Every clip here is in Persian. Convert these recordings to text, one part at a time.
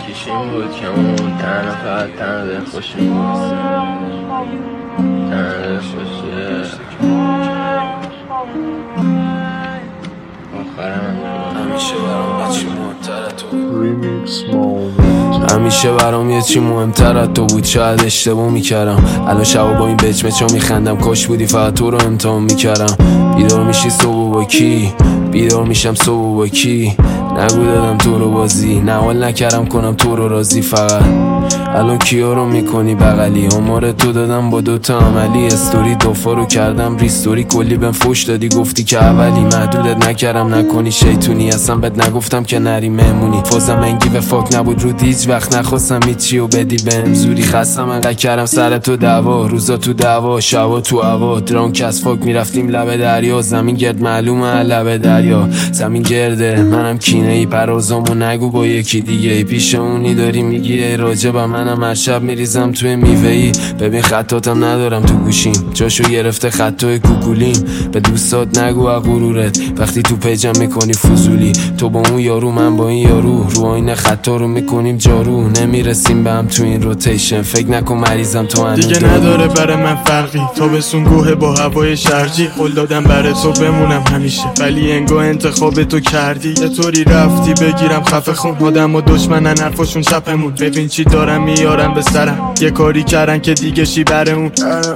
یکیشیم بود که اون تنها فقط تنها خوشیم بود تنها خوشه همیشه برام یه چی مهمتر از تو بود. شاید اشتباه میکردم الان شبا با این بچمچا میخندم. کاش بودی فقط تو رو امتحان میکردم. بیدار میشی صبح با کی؟ بیدار میشم صبح با کی؟ نگو دادم تو رو بازی، نه حال نکردم کنم تو رو راضی. فقط الان کیا رو میکنی بغلی؟ آمار تو دادم با دوتا عملی. استوری دوفا رو کردم ریستوری، کلی بهم فوش دادی گفتی که اولی. محدودت نکردم نکنی شیطونی، اصلا بهت نگفتم که نری مهمونی. فازم انگی و فاک نبود رو هیچ وقت نخواستم هیچی و بدی بهم زوری. خستم انقدر کردم سر تو دعوا، روزا تو دعوا شبا تو هوا. درانک از فاک میرفتیم لب دریا، زمین گرد معلومه لب دریا. زمین گرده منم کینه ای، پرازامو نگو با یکی دیگه ای. پیش اونی داری میگی ای راجع به منم هر شب میریزم توی میوه ای. ببین خطاتم ندارم تو گوشیم، جاشو گرفته خطای کوکولیم. به دوستات نگو از غرورت وقتی تو پیجم میکنی فضولی. تو با اون یارو من با این یارو، رو آینه خطا رو میکنیم جارو. نمیرسیم به هم تو این روتیشن، فکر نکن مریضم تو هنوز دیگه نداره برای من فرقی. تابستون گوه با هوای شرجی، قول دادم برای تو بمونم همیشه ولی انگار انتخاب تو کردی. یه طوری رفتی بگیرم خفه خون، آدم و دشمنن حرفاشون چپمون. ببین چی دارم میارم به سرم، یه کاری کردن که دیگه شی بره اون.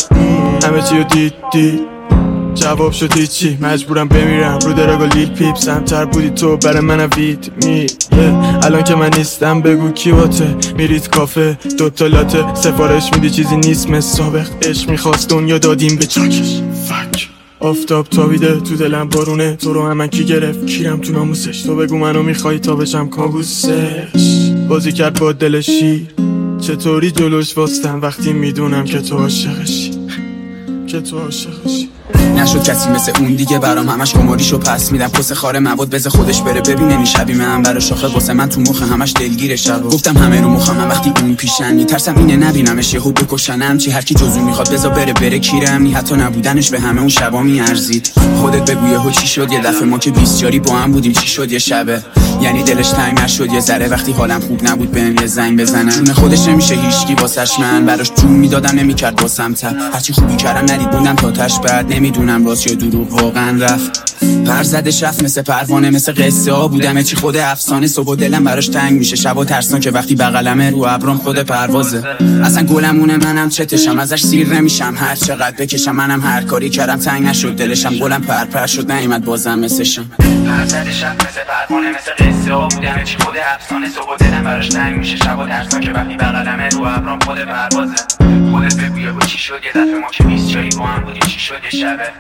همه چی رو دیدی جواب شد هیچی، مجبورم بمیرم رو دراغ لیل پیپ. سمتر بودی تو برای من وید می الان که من نیستم بگو کی باته. میرید کافه دوتا لاته سفارش میدی، چیزی نیست مثل سابق. عشق میخواست دنیا دادیم به چاکش. فک آفتاب تابیده تو دلم بارونه، تو رو همن کی گرفت کیرم تو ناموسش. تو بگو منو میخوای تا بشم کابوسش. بازی کرد با دل شیر، چطوری جلوش واستم وقتی میدونم که تو عاشقشی، که تو عاشقشی. نشد کسی مثل اون دیگه برام، همش گماریشو پس میدم. پس خاره مواد بذار خودش بره ببینه میشبی من برا شاخه. واسه من تو مخ همش دلگیره شب. گفتم همه رو مخم من وقتی اون پیشن، میترسم اینه نبینمش یهو بکشنم. چی هر کی جزو میخواد بذار بره کیرم نی. حتی نبودنش به همه اون شبا میارزید. خودت بگو یهو چی شد یه دفعه ما که 20 یاری با هم بودیم. چی شد یه شبه یعنی دلش تنگ نشد یه ذره وقتی حالم خوب نبود بهم یه زنگ بزنم. جون خودش نمیشه هیچکی واسش، من براش جون میدادم نمیکرد واسم تب. هرچی خوبی کردم ندید موندم تا تاش بعد. نمیدونم راست یا دروغ واقعا رفت پر زدش رفت مثل پروانه، مثل قصه ها بودم چی خود افسانه. صبح دلم براش تنگ میشه شبا ترسان که وقتی بغلمه رو ابرام خود پروازه. اصلا گلمونه منم چتشم ازش سیر نمیشم هر چقدر بکشم. منم هر کاری کردم تنگ نشد دلشم، گلم پرپر شد نیومد بازم مثلشم. پر زدش رفت مثل پروانه مثل قصه ها بودم چی خود افسانه. صبح دلم براش تنگ میشه شبا ترسان که وقتی بغلمه رو ابرام خود پروازه. خودت بگو یهو چی شد یه دفعه ما که 20 جایی با هم بودیم. چی شد یه شبه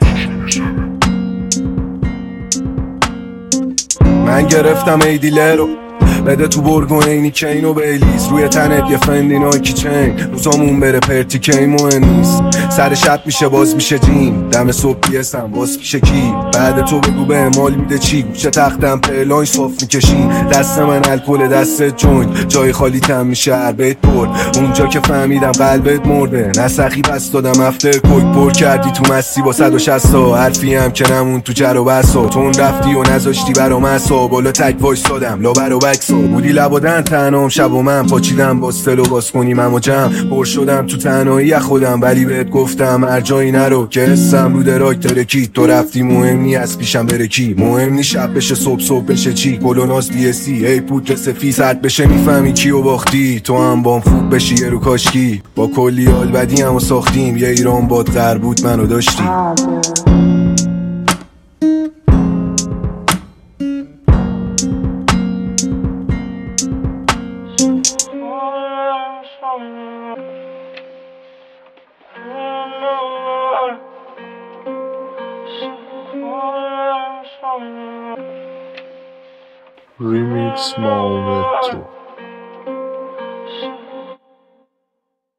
من گرفتم ای دیلرو بده تو برگو اینی کین و بیلیز. روی تنت یه فندی نایکی چین، روزامون بره پرتی کی مهم نیست. سر شب میشه باز میشه جیم، دم صبح بیسم باز میشه کی. بعد تو بگو به امال میده چی، گوشه تختم پلانش صاف میکشی. دست من الکل دست جوین، جای خالی تم میشه هر بیت پر. اونجا که فهمیدم قلبت مرده نسخی بس دادم هفته کوک پر کردی تو مستی با 160 تا. حرفی هم که نمون تو جر و بسا، تون رفتی و نذاشتی برام اصا. بالا تک وایسادم لا بر و بکسا، بودی لبادن تنام شب و من پاچیدم باستل و باز کنیم اما جمع. پر شدم تو تنهایی خودم ولی بهت گفتم هر جایی نرو که حسم رو دراک ترکی. تو رفتی مهم نی از پیشم بره کی، مهم نی شب بشه صبح بشه چی. گل و ناز بیسی ای پودر سفید سرد بشه میفهمی کیو باختی. تو هم بام خوب بشی یه رو کاشکی، با کلی حال بدی همو ساختیم. یه ایران باد غر بود منو داشتی. Remix Momento.